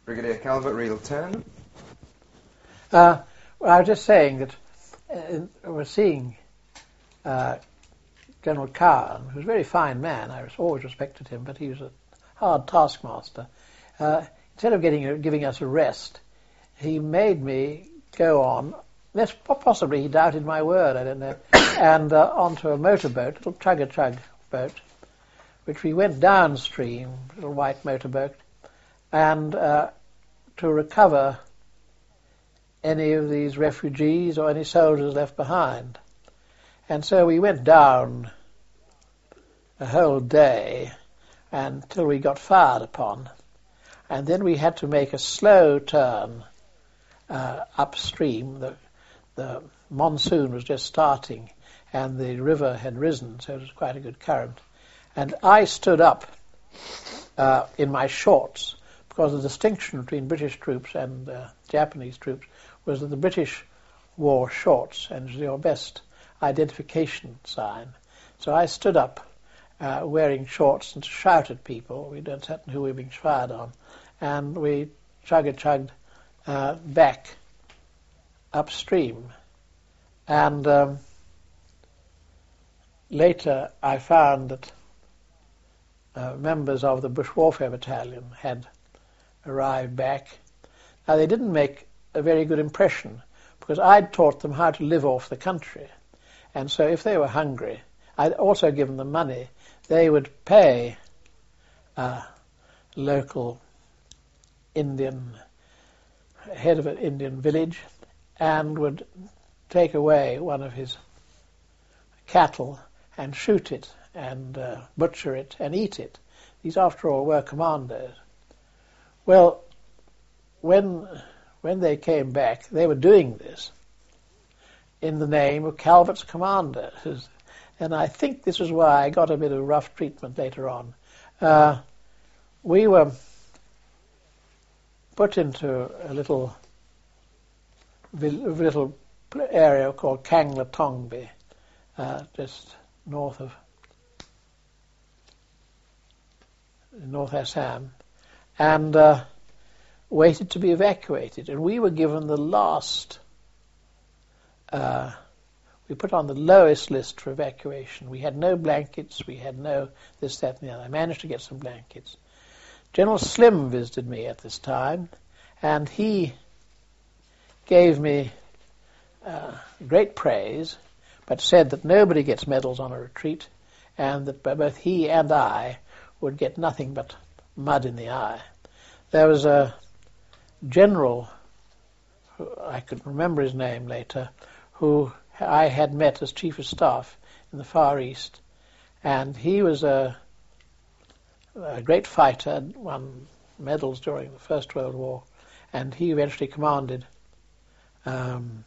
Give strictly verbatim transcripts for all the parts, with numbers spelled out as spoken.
Brigadier Calvert, Reel ten. Uh, well, I was just saying that uh, we're seeing uh, General Cowan, who was a very fine man. I always respected him, but he was a hard taskmaster. Uh, instead of getting giving us a rest, he made me go on. This, possibly he doubted my word, I don't know, and uh, onto a motorboat, a little chug-a-chug boat, which we went downstream, a little white motorboat, and uh, to recover any of these refugees or any soldiers left behind. And so we went down a whole day until we got fired upon, and then we had to make a slow turn uh, upstream. The, the monsoon was just starting, and the river had risen, so it was quite a good current. And I stood up uh, in my shorts, because the distinction between British troops and uh, Japanese troops was that the British wore shorts, and it was your best identification sign. So I stood up uh, wearing shorts and to shout at people. We don't certain who we were being fired on. And we chugga-chugged uh, back upstream. And um, later I found that uh, members of the Bush Warfare Battalion had arrived back. Now, they didn't make a very good impression, because I'd taught them how to live off the country. And so if they were hungry, I'd also given them money. They would pay a local Indian, head of an Indian village, and would take away one of his cattle and shoot it and uh, butcher it and eat it. These, after all, were commandos. Well, when when they came back, they were doing this in the name of Calvert's commandos. And I think this is why I got a bit of rough treatment later on. Uh, we were put into a little little area called Kangla uh, just north of North Assam, and uh, waited to be evacuated. And we were given the last, uh, we put on the lowest list for evacuation. We had no blankets, we had no this, that, and the other. I managed to get some blankets. General Slim visited me at this time, and he gave me uh, great praise, but said that nobody gets medals on a retreat, and that both he and I would get nothing but mud in the eye. There was a general, who I could remember his name later, who I had met as Chief of Staff in the Far East, and he was a, a great fighter, won medals during the First World War, and he eventually commanded um,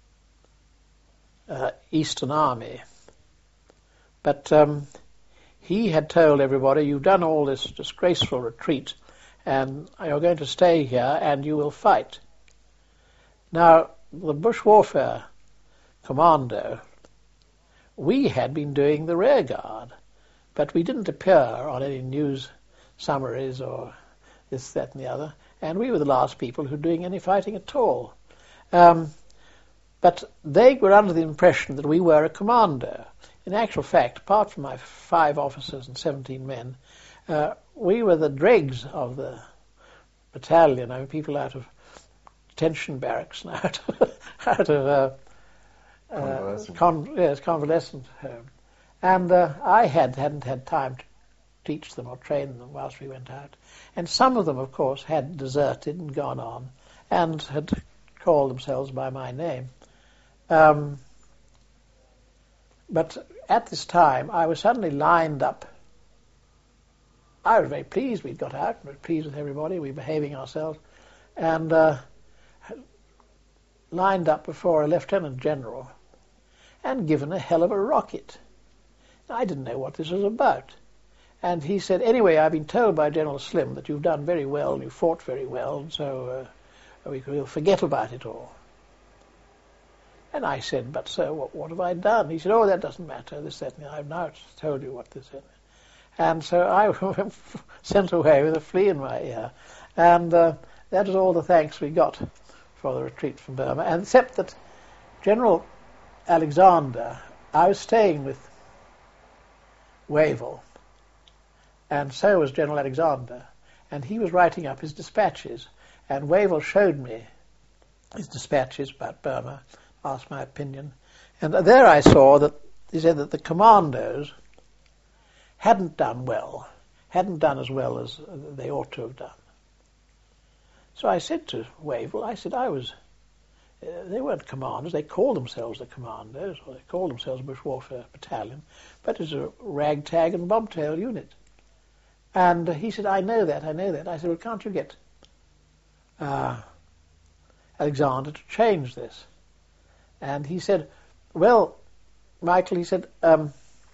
uh, Eastern Army. But um, he had told everybody, you've done all this disgraceful retreat, and you're going to stay here and you will fight. Now, the Bush Warfare Commando, we had been doing the rear guard, but we didn't appear on any news summaries or this, that, and the other, and we were the last people who were doing any fighting at all. Um, but they were under the impression that we were a commando. In actual fact, apart from my five officers and seventeen men, uh, we were the dregs of the battalion. I mean, people out of detention barracks and out of, out of uh, convalescent. Uh, con- yes, convalescent home. And uh, I had, hadn't had time to teach them or train them whilst we went out. And some of them, of course, had deserted and gone on and had called themselves by my name. Um, but at this time, I was suddenly lined up. I was very pleased we'd got out, we were pleased with everybody, we were behaving ourselves, and uh, lined up before a lieutenant general and given a hell of a rocket. I didn't know what this was about. And he said, anyway, I've been told by General Slim that you've done very well, you fought very well, and so uh, we, we'll forget about it all. And I said, but sir, what, what have I done? He said, oh, that doesn't matter, this, that, and I've now told you what this is. And so I was sent away with a flea in my ear. And uh, that was all the thanks we got for the retreat from Burma, and except that General Alexander, I was staying with Wavell, and so was General Alexander, and he was writing up his dispatches, and Wavell showed me his dispatches about Burma, asked my opinion, and there I saw that he said that the commandos hadn't done well, hadn't done as well as they ought to have done. So I said to Wavell, I said I was, uh, they weren't commanders, they called themselves the commandos, or they called themselves Bush Warfare Battalion, but it's a ragtag and bobtail unit. And uh, he said, I know that, I know that. I said, well, can't you get uh, Alexander to change this? And he said, well, Michael, he said, um,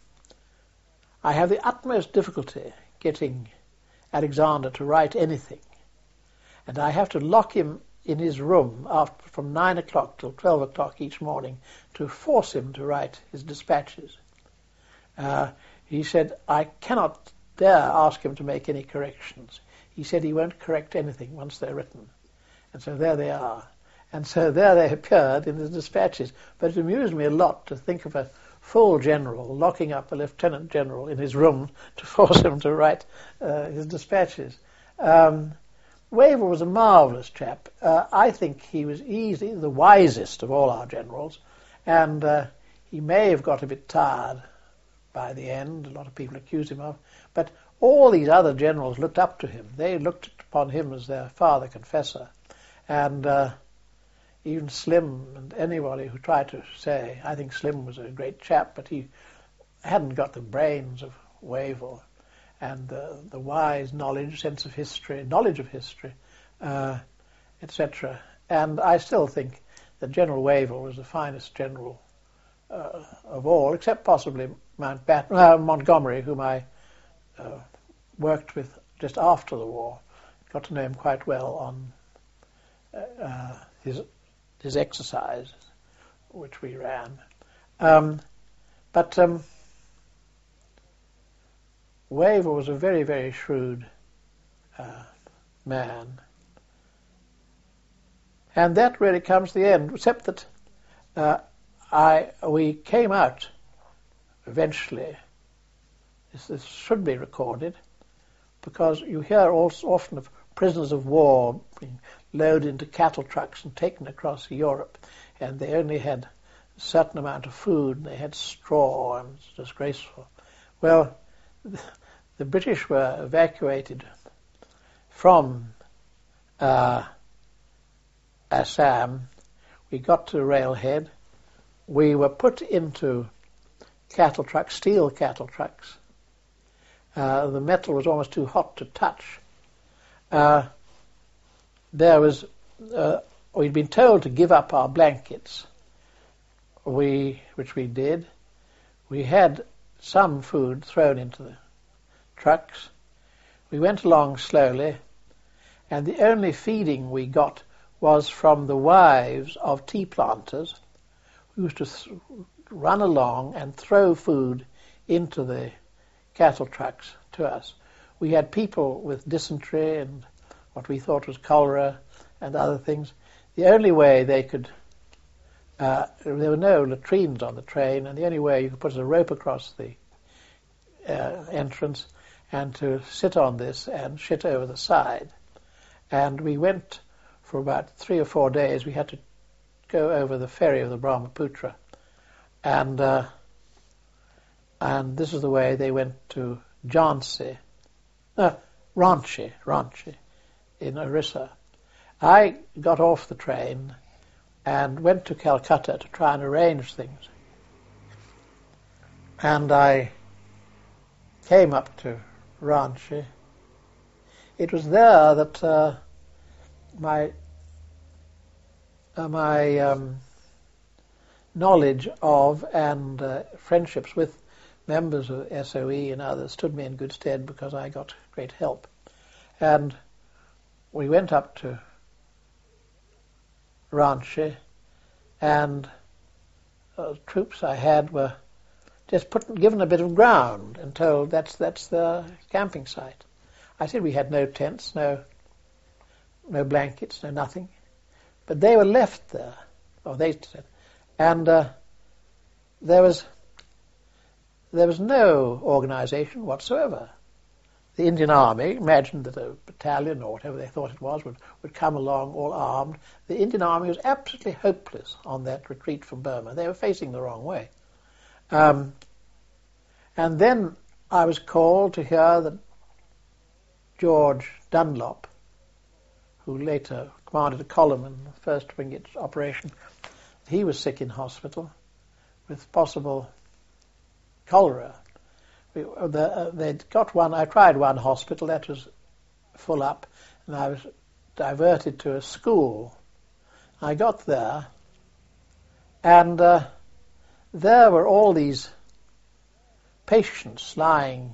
I have the utmost difficulty getting Alexander to write anything. And I have to lock him in his room after, from nine o'clock till twelve o'clock each morning to force him to write his dispatches. Uh, he said, I cannot dare ask him to make any corrections. He said he won't correct anything once they're written. And so there they are. And so there they appeared in his dispatches. But it amused me a lot to think of a full general locking up a lieutenant general in his room to force him to write uh, his dispatches. Um, Wavell was a marvellous chap. Uh, I think he was easily the wisest of all our generals, and uh, he may have got a bit tired by the end, a lot of people accused him of, but all these other generals looked up to him. They looked upon him as their father confessor, and uh, even Slim and anybody who tried to say, I think Slim was a great chap, but he hadn't got the brains of Wavell, and uh, the wise knowledge, sense of history, knowledge of history, uh, et cetera. And I still think that General Wavell was the finest general uh, of all, except possibly Mountbatten, uh, Montgomery, whom I uh, worked with just after the war. Got to know him quite well on uh, uh, his his exercise, which we ran. Um, but um, Wavell was a very, very shrewd uh, man. And that really comes to the end, except that uh, I we came out eventually. This, this should be recorded, because you hear also often of prisoners of war being loaded into cattle trucks and taken across Europe, and they only had a certain amount of food, and they had straw, and it's disgraceful. Well, the British were evacuated from uh, Assam. We got to Railhead. We were put into cattle trucks, steel cattle trucks. Uh, the metal was almost too hot to touch. Uh, there was, uh, we'd been told to give up our blankets, we, which we did. We had some food thrown into the trucks. We went along slowly, and the only feeding we got was from the wives of tea planters who used to th- run along and throw food into the cattle trucks to us. We had people with dysentery and what we thought was cholera and other things. The only way they could, uh, there were no latrines on the train, and the only way you could put a rope across the uh, entrance and to sit on this and shit over the side. And we went for about three or four days. We had to go over the ferry of the Brahmaputra, and uh, and this is the way they went to Jhansi, uh, Ranchi, Ranchi, in Orissa. I got off the train and went to Calcutta to try and arrange things. And I came up to Ranchi. It was there that uh, my uh, my um, knowledge of and uh, friendships with members of S O E and others stood me in good stead, because I got great help. And we went up to Ranchi, and uh, troops I had were just put, given a bit of ground and told that's that's the camping site. I said we had no tents, no no blankets, no nothing. But they were left there, or they said, and uh, there was there was no organisation whatsoever. The Indian Army imagined that a battalion or whatever they thought it was would, would come along all armed. The Indian Army was absolutely hopeless on that retreat from Burma. They were facing the wrong way. Um, and then I was called to hear that George Dunlop, who later commanded a column in the first Wingate operation, he was sick in hospital with possible cholera. We, the, uh, they'd got one, I tried one hospital, that was full up, and I was diverted to a school. I got there, and uh, there were all these patients lying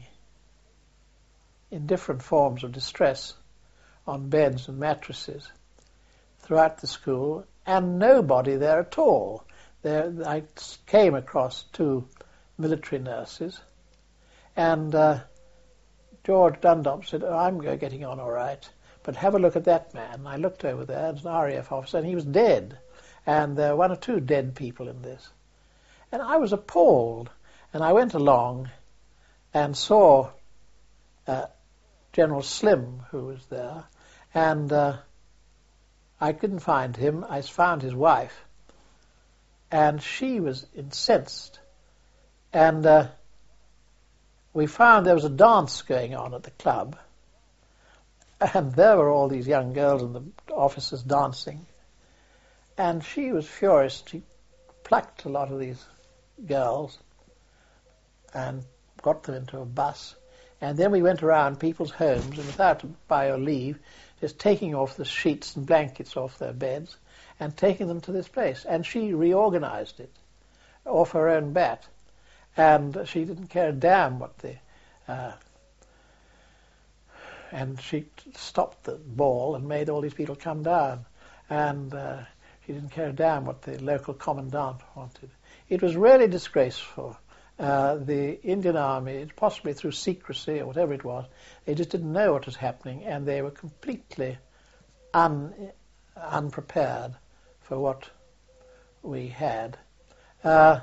in different forms of distress on beds and mattresses throughout the school, and nobody there at all. There, I came across two military nurses, and uh, George Dunlop said, oh, I'm getting on all right, but have a look at that man. And I looked over there, it's an R A F officer, and he was dead, and there were one or two dead people in this. And I was appalled, and I went along and saw uh, General Slim, who was there, and uh, I couldn't find him. I found his wife, and she was incensed. And uh, we found there was a dance going on at the club, and there were all these young girls and the officers dancing. And she was furious. She plucked a lot of these girls and got them into a bus. And then we went around people's homes, and without by or leave, just taking off the sheets and blankets off their beds and taking them to this place. And she reorganized it off her own bat. And she didn't care a damn what the... Uh, and she stopped the ball and made all these people come down. And uh, she didn't care a damn what the local commandant wanted. It was really disgraceful. Uh, the Indian Army, possibly through secrecy or whatever it was, they just didn't know what was happening, and they were completely un, unprepared for what we had. Uh,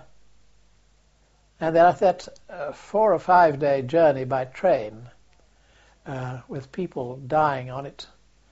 and then that uh, four or five day journey by train, uh, with people dying on it,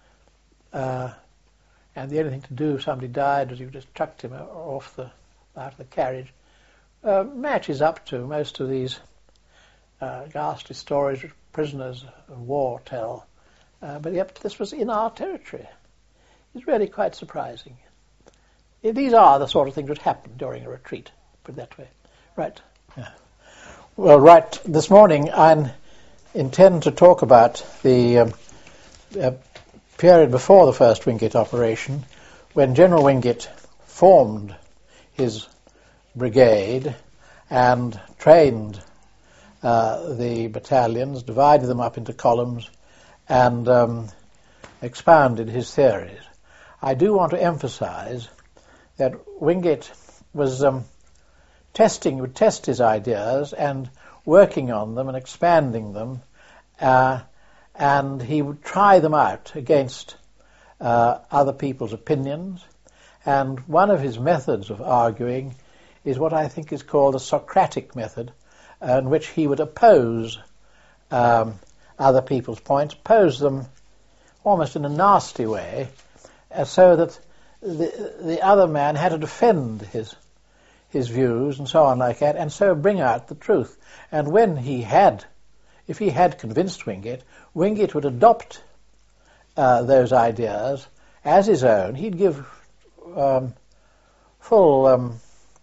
uh, and the only thing to do if somebody died was you just chucked him off the out of the carriage, uh, matches up to most of these uh, ghastly stories which prisoners of war tell. Uh, but yet this was in our territory. It's really quite surprising. These are the sort of things that happen during a retreat, put it that way. Right. Yeah. Well, right. This morning I intend to talk about the um, uh, period before the first Wingate operation, when General Wingate formed his brigade and trained uh, the battalions, divided them up into columns, and um, expounded his theories. I do want to emphasize that Wingate was um, testing, would test his ideas and working on them and expanding them, uh, and he would try them out against uh, other people's opinions. And one of his methods of arguing is what I think is called the Socratic method, in which he would oppose um, other people's points, oppose them almost in a nasty way, uh, so that the, the other man had to defend his his views and so on like that, and so bring out the truth. And when he had, if he had convinced Wingate, Wingate would adopt uh, those ideas as his own. He'd give um, full um,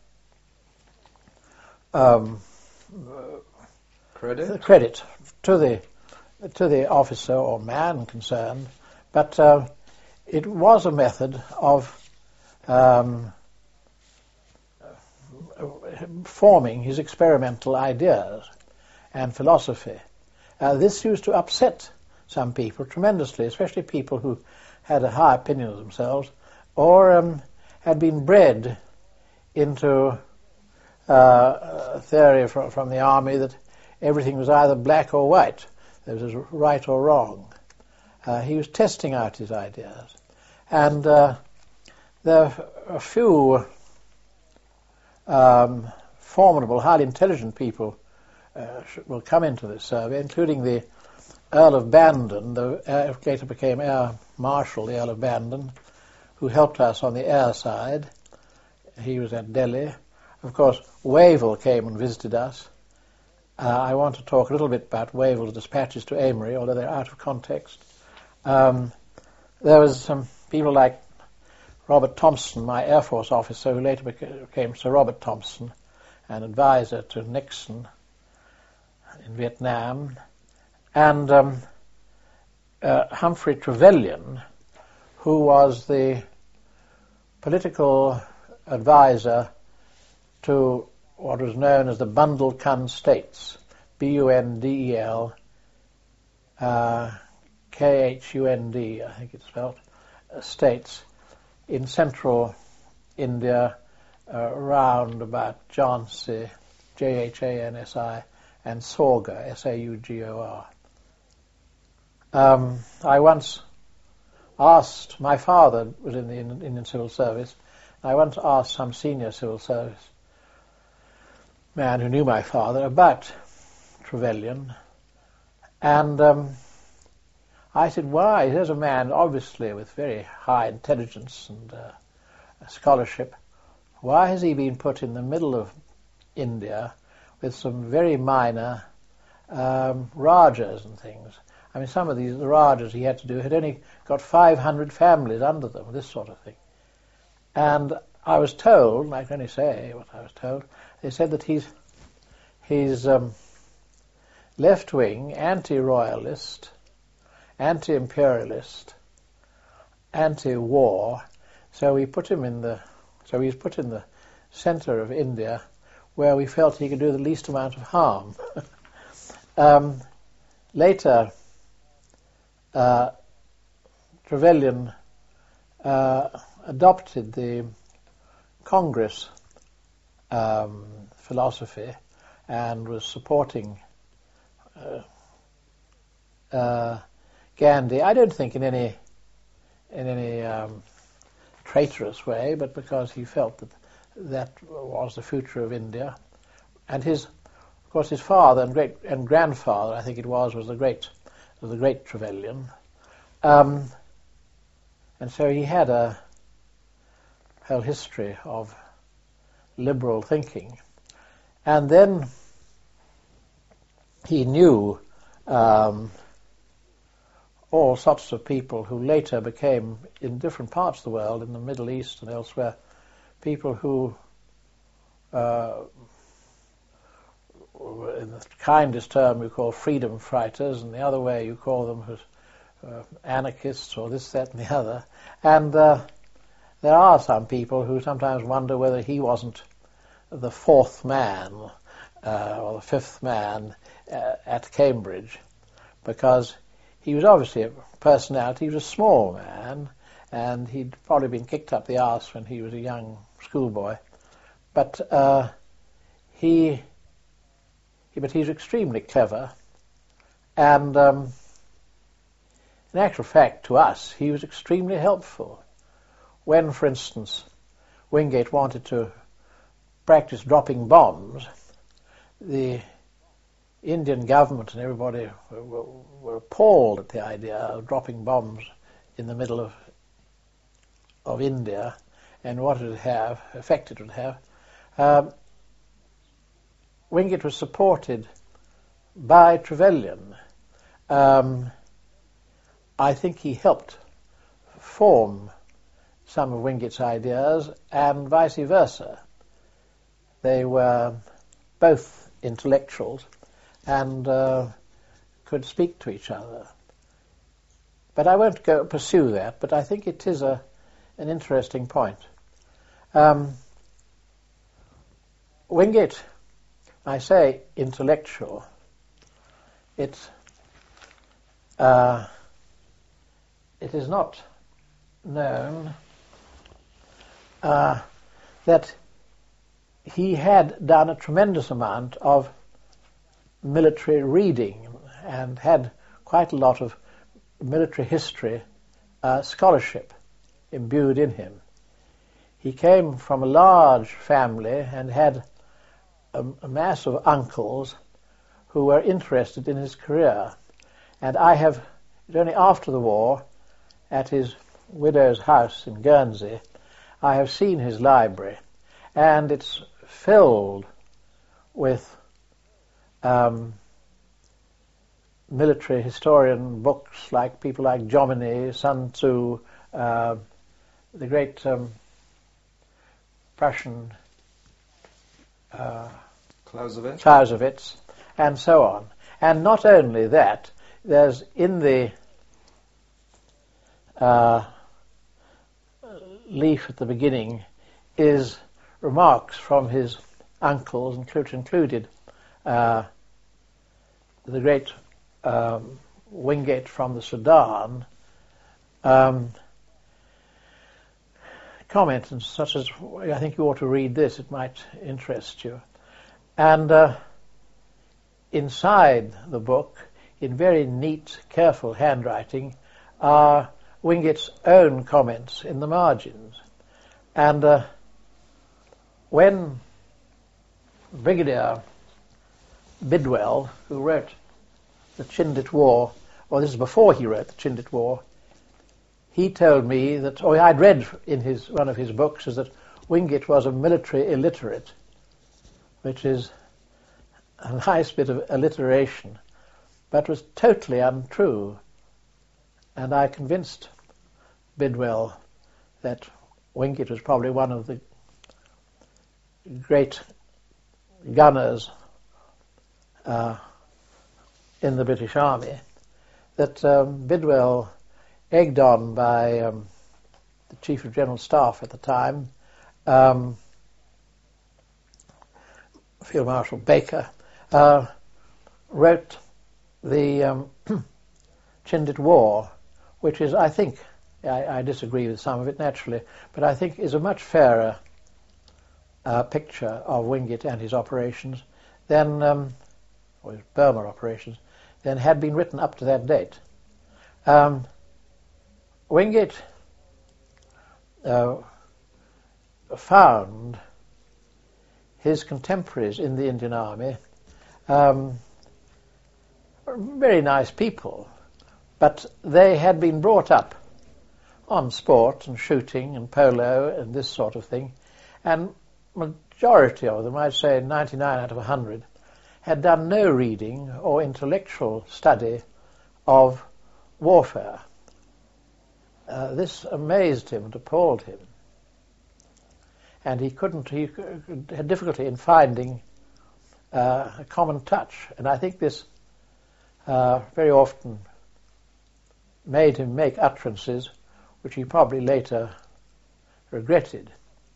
um, credit credit to the to the officer or man concerned, but uh, it was a method of um, forming his experimental ideas and philosophy. Uh, this used to upset some people tremendously, especially people who had a high opinion of themselves or um, had been bred into uh, a theory from, from the army that everything was either black or white. There was right or wrong. Uh, he was testing out his ideas. And uh, there are a few um, formidable, highly intelligent people uh, will come into this survey, including the Earl of Bandon, the uh, later became Air Marshal, the Earl of Bandon, who helped us on the air side. He was at Delhi. Of course, Wavell came and visited us. Uh, I want to talk a little bit about Wavell's dispatches to Amory, although they're out of context. Um, there was some people like Robert Thompson, my Air Force officer, who later became Sir Robert Thompson, an advisor to Nixon in Vietnam, and um, uh, Humphrey Trevelyan, who was the political advisor to what was known as the Bundelkhand States, B U N D E L uh, K H U N D, I think it's spelled, uh, states in central India, uh, around about Jhansi, J H A N S I, and Saugor, S A U G O R. Um, I once asked, my father was in the Indian Civil Service, I once asked some senior civil service man who knew my father about Trevelyan, and um, I said, why? Here's a man obviously with very high intelligence and uh, scholarship. Why has he been put in the middle of India with some very minor um, Rajas and things? I mean, some of these the Rajas he had to do had only got five hundred families under them, this sort of thing. And I was told, and I can only say what I was told, they said that he's he's um, left-wing, anti-royalist, anti-imperialist, anti-war. So we put him in the so he's put in the centre of India, where we felt he could do the least amount of harm. um, later, uh, Trevelyan uh, adopted the Congress um, philosophy and was supporting uh, uh, Gandhi. I don't think in any in any um, traitorous way, but because he felt that that was the future of India. And his, of course, his father and great and grandfather, I think it was, was the great was the great Trevelyan. Um, and so he had a whole history of liberal thinking. And then he knew um, all sorts of people who later became, in different parts of the world, in the Middle East and elsewhere, people who, uh, in the kindest term you call freedom fighters, and the other way you call them as uh, anarchists or this, that, and the other. And uh, there are some people who sometimes wonder whether he wasn't the fourth man uh, or the fifth man uh, at Cambridge, because he was obviously a personality. He was a small man, and he'd probably been kicked up the arse when he was a young schoolboy. But uh, he, he, but he's extremely clever, and um, in actual fact, to us, he was extremely helpful. When, for instance, Wingate wanted to practice dropping bombs, the Indian government and everybody were, were, were appalled at the idea of dropping bombs in the middle of of India and what it would have, effect it would have. Um, Wingate was supported by Trevelyan. Um, I think he helped form some of Wingate's ideas, and vice versa. They were both intellectuals and uh, could speak to each other. But I won't go pursue that, but I think it is a, an interesting point. Um, Wingate, I say intellectual, it, uh, it is not known uh, that he had done a tremendous amount of military reading and had quite a lot of military history uh, scholarship imbued in him. He came from a large family and had a, a mass of uncles who were interested in his career. And I have, only after the war, at his widow's house in Guernsey, I have seen his library, and it's filled with um, military historian books like people like Jomini, Sun Tzu, uh, the great um, Prussian uh, Clausewitz. Clausewitz, and so on. And not only that, there's in the uh, leaf at the beginning is remarks from his uncles, which included uh, the great um, Wingate from the Sudan, um, comments such as, I think you ought to read this, it might interest you. And uh, inside the book, in very neat, careful handwriting, are Wingate's own comments in the margins. And uh, when Brigadier Bidwell, who wrote the Chindit War, or this is before he wrote the Chindit War, he told me that, or I'd read in his one of his books, is that Wingate was a military illiterate, which is a nice bit of alliteration, but was totally untrue. And I convinced Bidwell that Wingate was probably one of the great gunners uh, in the British Army, that um, Bidwell, egged on by um, the Chief of General Staff at the time, um, Field Marshal Baker, uh, wrote the um, Chindit War, which is, I think, I, I disagree with some of it naturally, but I think is a much fairer uh, picture of Wingate and his operations than, um, or his Burma operations, than had been written up to that date. Um, Wingate uh, found his contemporaries in the Indian Army um, very nice people, but they had been brought up on sport and shooting and polo and this sort of thing, and majority of them, I'd say ninety-nine out of one hundred, had done no reading or intellectual study of warfare. Uh, this amazed him and appalled him, and he couldn't, he had difficulty in finding uh, a common touch, and I think this uh, very often made him make utterances which he probably later regretted.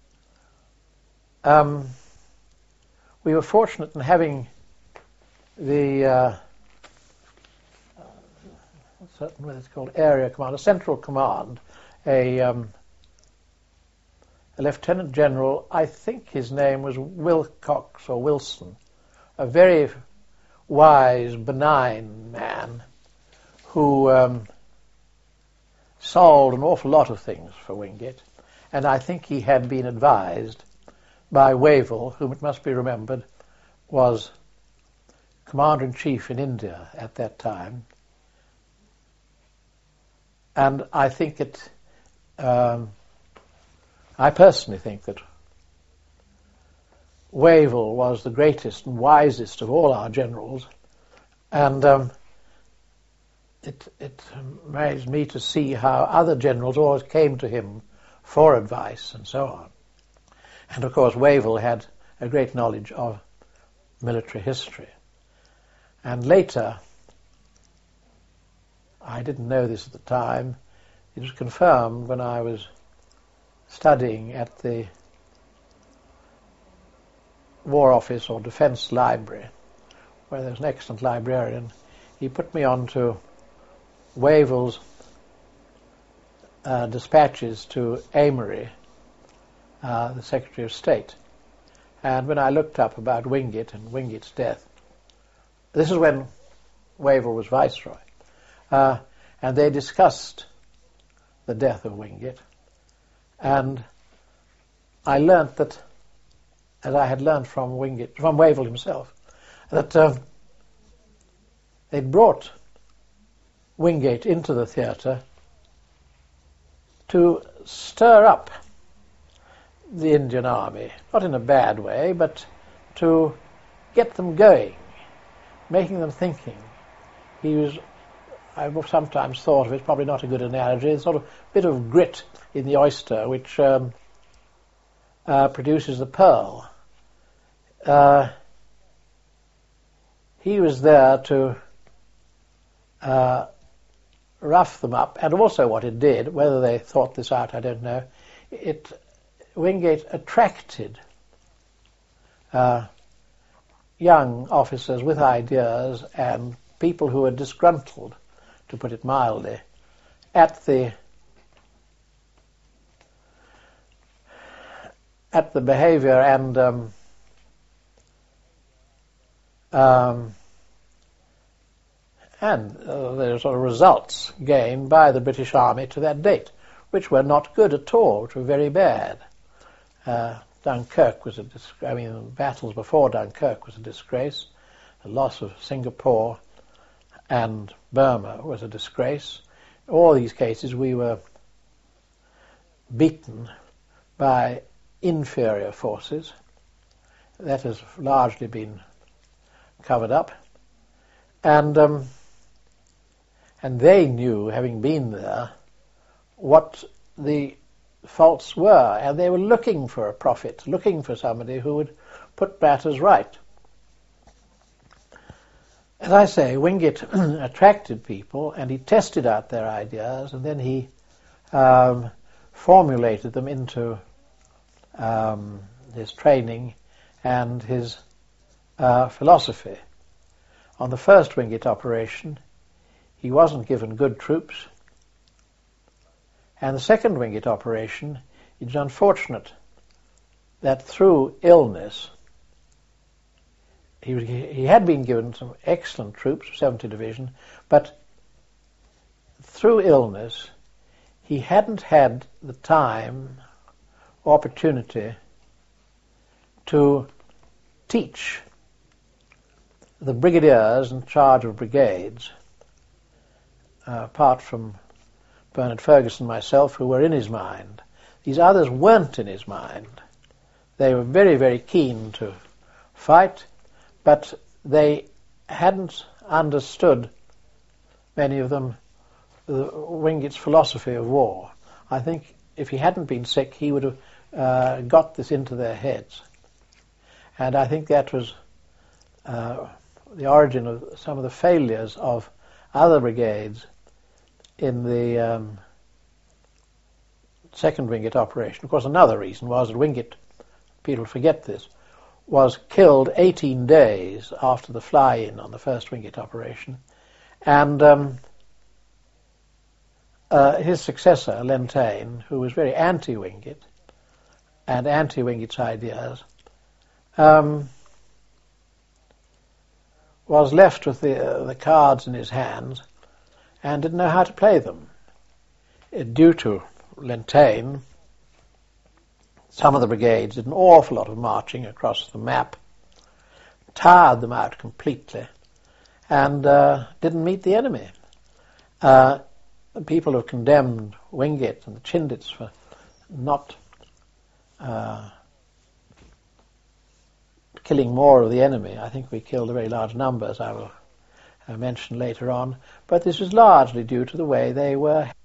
Um, we were fortunate in having the uh, certain what it's called area command, a central command, a, um, a lieutenant general, I think his name was Wilcox or Wilson, a very wise, benign man who um, solved an awful lot of things for Wingate, and I think he had been advised by Wavell, whom it must be remembered was Commander-in-Chief in India at that time. And I think it, um, I personally think that Wavell was the greatest and wisest of all our generals, and um, it, it amazed me to see how other generals always came to him for advice and so on. And of course Wavell had a great knowledge of military history. And later, I didn't know this at the time, it was confirmed when I was studying at the War Office or Defence Library, where there's an excellent librarian. He put me on to Wavell's uh, dispatches to Amory, uh, the Secretary of State. And when I looked up about Wingate and Wingate's death, this is when Wavell was Viceroy, uh, and they discussed the death of Wingate, and I learnt that, as I had learnt from Wingate, from Wavell himself, that uh, they'd brought Wingate into the theatre to stir up the Indian Army, not in a bad way, but to get them going, making them thinking. He was, I've sometimes thought of it, probably not a good analogy, a sort of bit of grit in the oyster which um, uh, produces the pearl. Uh, he was there to uh, rough them up, and also what it did, whether they thought this out, I don't know, it Wingate attracted uh, young officers with ideas and people who were disgruntled, to put it mildly, at the at the behaviour and um, um, and uh, the sort of results gained by the British Army to that date, which were not good at all, which were very bad. Uh, Dunkirk was a dis- I mean, the battles before Dunkirk was a disgrace. The loss of Singapore and Burma was a disgrace. In all these cases, we were beaten by inferior forces. That has largely been covered up. And um, and they knew, having been there, what the faults were, and they were looking for a prophet, looking for somebody who would put matters right. As I say, Wingate attracted people, and he tested out their ideas, and then he um, formulated them into um, his training and his uh, philosophy. On the first Wingate operation, he wasn't given good troops, and the second Wingate operation, it was unfortunate that through illness, he, was, he had been given some excellent troops, seventy Division, but through illness, he hadn't had the time, opportunity to teach the brigadiers in charge of brigades, uh, apart from Bernard Ferguson and myself, who were in his mind. These others weren't in his mind. They were very, very keen to fight, but they hadn't understood, many of them, the Wingate's philosophy of war. I think if he hadn't been sick, he would have uh, got this into their heads. And I think that was uh, the origin of some of the failures of other brigades in the um, second Wingate operation. Of course, another reason was that Wingate, people forget this, was killed eighteen days after the fly-in on the first Wingate operation, and um, uh, his successor, Lentane, who was very anti-Wingate and anti-Wingate's ideas, um, was left with the, uh, the cards in his hands and didn't know how to play them. Uh, due to Lentane, some of the brigades did an awful lot of marching across the map, tired them out completely, and uh, didn't meet the enemy. Uh, people have condemned Wingate and the Chindits for not uh, killing more of the enemy. I think we killed a very large number, as I will uh, mention later on, but this was largely due to the way they were